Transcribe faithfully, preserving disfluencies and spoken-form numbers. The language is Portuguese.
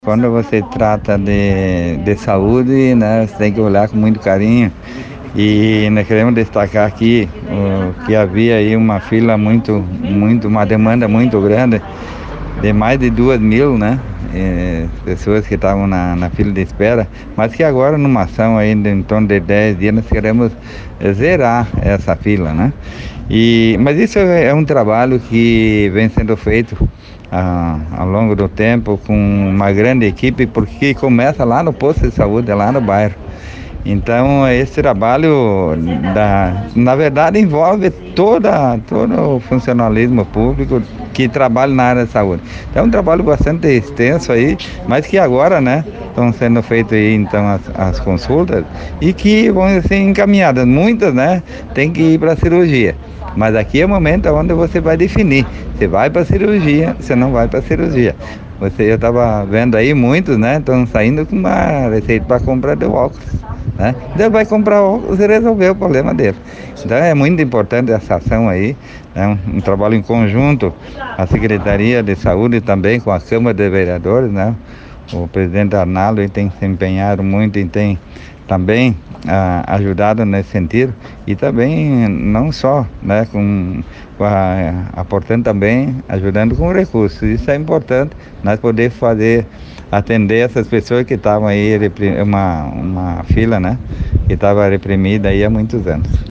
Quando você trata de, de saúde, né, você tem que olhar com muito carinho. E nós queremos destacar aqui o, que havia aí uma fila muito, muito, uma demanda muito grande, de mais de duas mil, né, eh, pessoas que estavam na, na fila de espera, mas que agora numa ação aí de, em torno de dez dias nós queremos zerar essa fila, né? E, mas isso é, é um trabalho que vem sendo feito ah, ao longo do tempo com uma grande equipe, porque começa lá no posto de saúde, lá no bairro. Então esse trabalho, da, na verdade, envolve toda, todo o funcionalismo público que trabalha na área da saúde. Então é um trabalho bastante extenso aí, mas que agora, né, estão sendo feitas aí então as, as consultas e que vão ser encaminhadas. Muitas, né, tem que ir para a cirurgia. Mas aqui é o momento onde você vai definir. Você vai para a cirurgia, você não vai para a cirurgia. Você, eu estava vendo aí, muitos, né, estão saindo com uma receita para comprar de óculos, né? Então vai comprar óculos e resolver o problema dele. Então é muito importante essa ação aí, né? um, um trabalho em conjunto, a Secretaria de Saúde também com a Câmara de Vereadores, né? O presidente Arnaldo tem se empenhado muito e tem também ah, ajudado nesse sentido, e também não só, né, com, com a, aportando também, ajudando com recursos. Isso é importante, nós poder fazer, atender essas pessoas que estavam aí, uma, uma fila, né, que estava reprimida aí há muitos anos.